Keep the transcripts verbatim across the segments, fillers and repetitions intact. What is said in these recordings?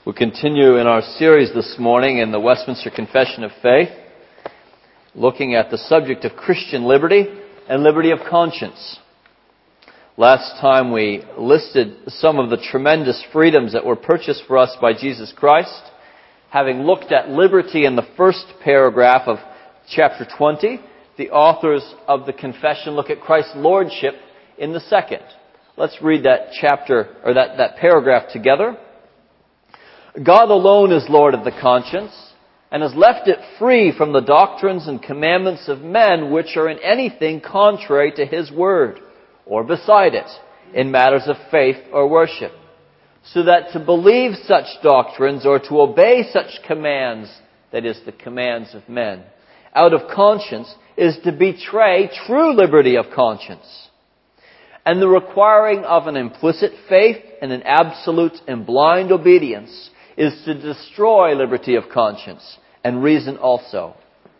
We continue in our series this morning in the Westminster Confession of Faith, looking at the subject of Christian liberty and liberty of conscience. Last time we listed some of the tremendous freedoms that were purchased for us by Jesus Christ, having looked at liberty in the first paragraph of chapter twenty. The authors of the confession look at Christ's lordship in the second. Let's read that chapter, or that, that paragraph together. God alone is Lord of the conscience, and has left it free from the doctrines and commandments of men which are in anything contrary to His word, or beside it, in matters of faith or worship. So that to believe such doctrines, or to obey such commands, that is, the commands of men, out of conscience, is to betray true liberty of conscience. And the requiring of an implicit faith and an absolute and blind obedience is to destroy liberty of conscience and reason also.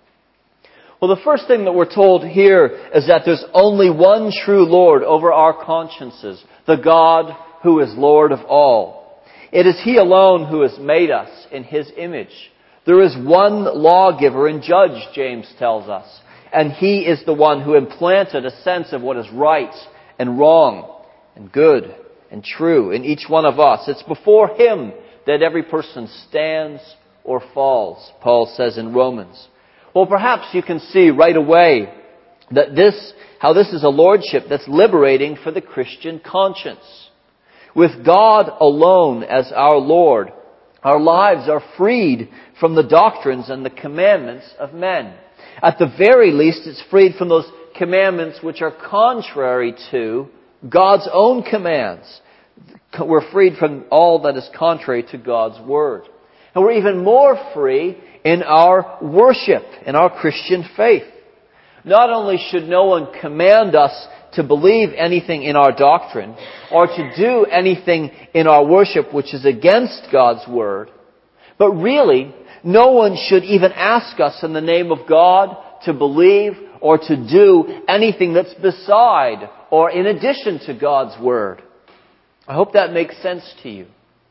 Well, the first thing that we're told here is that there's only one true Lord over our consciences, the God who is Lord of all. It is He alone who has made us in His image. There is one lawgiver and judge, James tells us, and He is the one who implanted a sense of what is right and wrong and good and true in each one of us. It's before Him that every person stands or falls, Paul says in Romans. Well, perhaps you can see right away that this, how this is a lordship that's liberating for the Christian conscience. With God alone as our Lord, our lives are freed from the doctrines and the commandments of men. At the very least, it's freed from those commandments which are contrary to God's own commands. We're freed from all that is contrary to God's Word. And we're even more free in our worship, in our Christian faith. Not only should no one command us to believe anything in our doctrine, or to do anything in our worship which is against God's Word, but really, no one should even ask us in the name of God to believe or to do anything that's beside or in addition to God's Word. I hope that makes sense to you.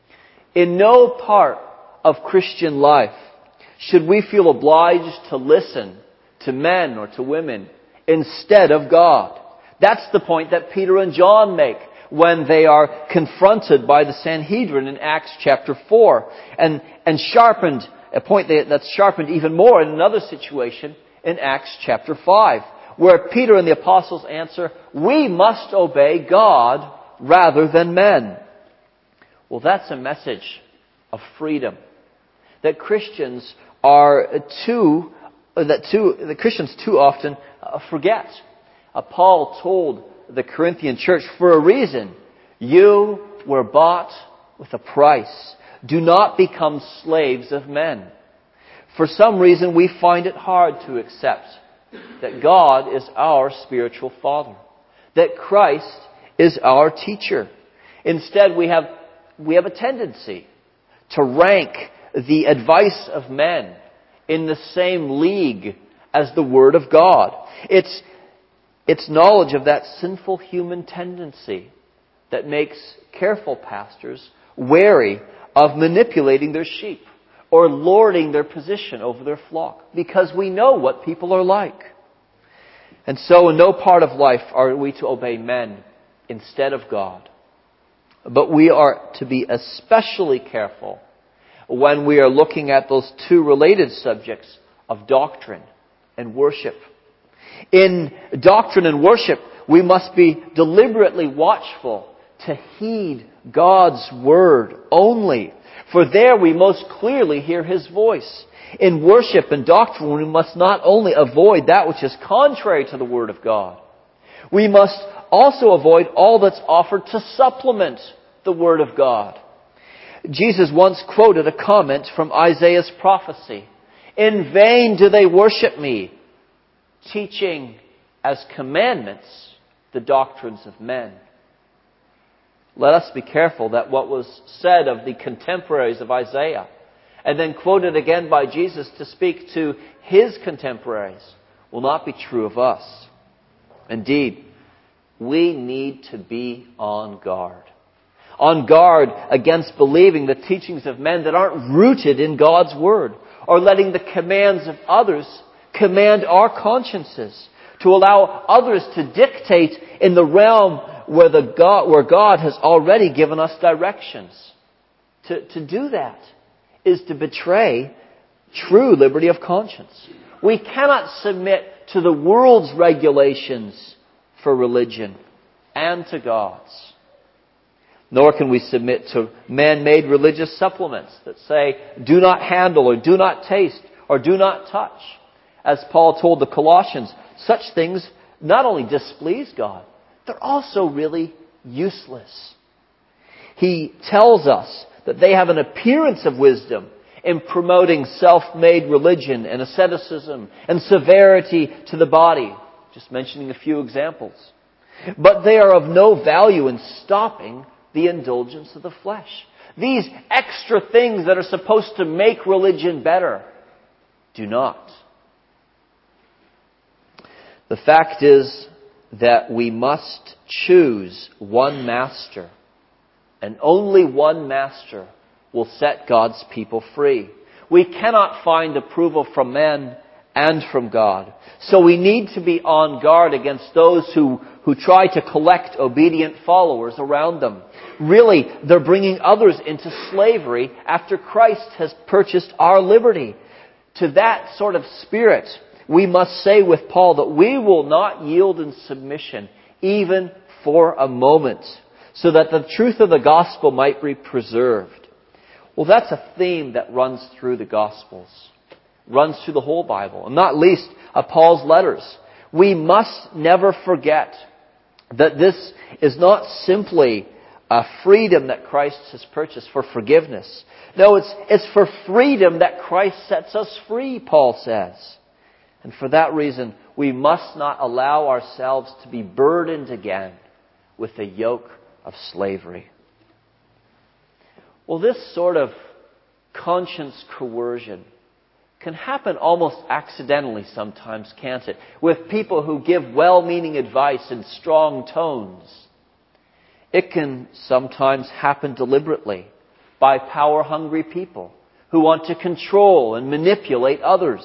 In no part of Christian life should we feel obliged to listen to men or to women instead of God. That's the point that Peter and John make when they are confronted by the Sanhedrin in Acts chapter four, and, and sharpened, a point that's sharpened even more in another situation in Acts chapter five, where Peter and the apostles answer, "We must obey God rather than men." Well, that's a message of freedom. That Christians are too, that too, the Christians too often uh, forget. Uh, Paul told the Corinthian church, for a reason, you were bought with a price. Do not become slaves of men. For some reason, we find it hard to accept that God is our spiritual Father, that Christ is our teacher. Instead, we have we have a tendency to rank the advice of men in the same league as the Word of God. It's it's knowledge of that sinful human tendency that makes careful pastors wary of manipulating their sheep or lording their position over their flock, because we know what people are like. And so in no part of life are we to obey men instead of God. But we are to be especially careful when we are looking at those two related subjects of doctrine and worship. In doctrine and worship, we must be deliberately watchful to heed God's Word only, for there we most clearly hear His voice. In worship and doctrine, we must not only avoid that which is contrary to the Word of God, we must also avoid all that's offered to supplement the Word of God. Jesus once quoted a comment from Isaiah's prophecy. "In vain do they worship me, teaching as commandments the doctrines of men." Let us be careful that what was said of the contemporaries of Isaiah, and then quoted again by Jesus to speak to His contemporaries, will not be true of us. Indeed, we need to be on guard. On guard against believing the teachings of men that aren't rooted in God's Word, or letting the commands of others command our consciences, to allow others to dictate in the realm where, the God, where God has already given us directions. To, to do that is to betray true liberty of conscience. We cannot submit to the world's regulations for religion and to God's. Nor can we submit to man-made religious supplements that say, do not handle or do not taste or do not touch. As Paul told the Colossians, such things not only displease God, they're also really useless. He tells us that they have an appearance of wisdom in promoting self-made religion and asceticism and severity to the body. Just mentioning a few examples. But they are of no value in stopping the indulgence of the flesh. These extra things that are supposed to make religion better do not. The fact is that we must choose one master, and only one master will set God's people free. We cannot find approval from men and from God. So we need to be on guard against those who, who try to collect obedient followers around them. Really, they're bringing others into slavery after Christ has purchased our liberty. To that sort of spirit, we must say with Paul that we will not yield in submission even for a moment, so that the truth of the gospel might be preserved. Well, that's a theme that runs through the Gospels, runs through the whole Bible, and not least of Paul's letters. We must never forget that this is not simply a freedom that Christ has purchased for forgiveness. No, it's, it's for freedom that Christ sets us free, Paul says. And for that reason, we must not allow ourselves to be burdened again with the yoke of slavery. Well, this sort of conscience coercion can happen almost accidentally sometimes, can't it? With people who give well-meaning advice in strong tones. It can sometimes happen deliberately by power-hungry people who want to control and manipulate others.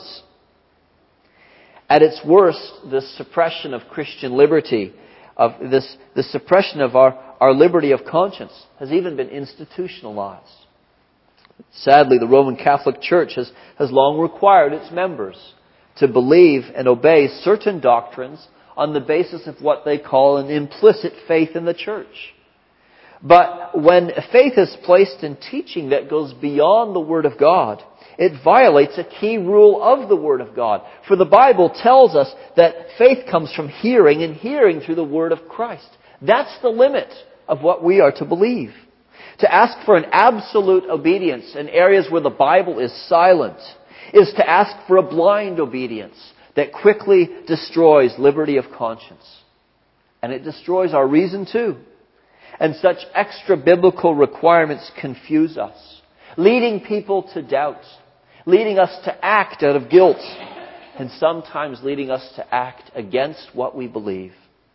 At its worst, this suppression of Christian liberty, of this, the suppression of our, our liberty of conscience, has even been institutionalized. Sadly, the Roman Catholic Church has, has long required its members to believe and obey certain doctrines on the basis of what they call an implicit faith in the church. But when faith is placed in teaching that goes beyond the Word of God, it violates a key rule of the Word of God. For the Bible tells us that faith comes from hearing, and hearing through the Word of Christ. That's the limit of what we are to believe. To ask for an absolute obedience in areas where the Bible is silent is to ask for a blind obedience that quickly destroys liberty of conscience. And it destroys our reason too. And such extra biblical requirements confuse us, leading people to doubt, leading us to act out of guilt, and sometimes leading us to act against what we believe.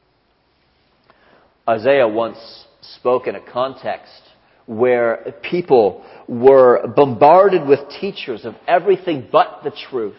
Isaiah once spoke in a context where people were bombarded with teachers of everything but the truth.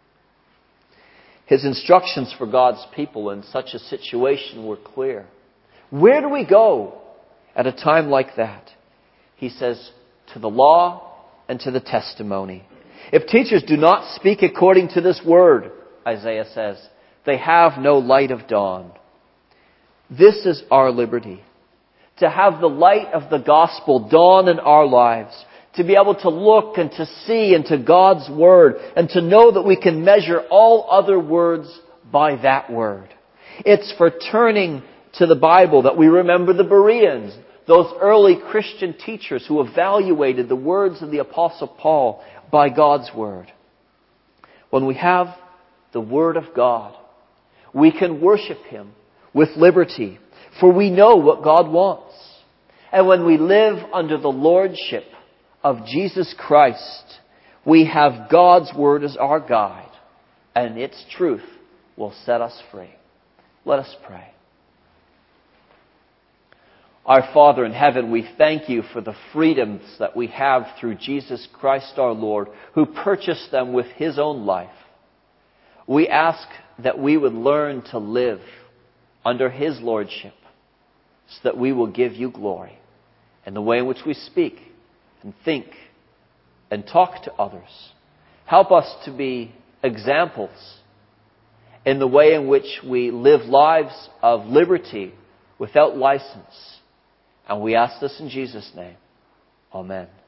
His instructions for God's people in such a situation were clear. Where do we go at a time like that? He says, to the law and to the testimony. If teachers do not speak according to this word, Isaiah says, they have no light of dawn. This is our liberty. To have the light of the gospel dawn in our lives. To be able to look and to see into God's word. And to know that we can measure all other words by that word. It's for turning to the Bible that we remember the Bereans. Those early Christian teachers who evaluated the words of the Apostle Paul by God's word. When we have the Word of God, we can worship Him with liberty, for we know what God wants. And when we live under the lordship of Jesus Christ, we have God's Word as our guide, and its truth will set us free. Let us pray. Our Father in heaven, we thank you for the freedoms that we have through Jesus Christ our Lord, who purchased them with His own life. We ask that we would learn to live under His lordship, so that we will give you glory in the way in which we speak and think and talk to others. Help us to be examples in the way in which we live lives of liberty without license. And we ask this in Jesus' name. Amen.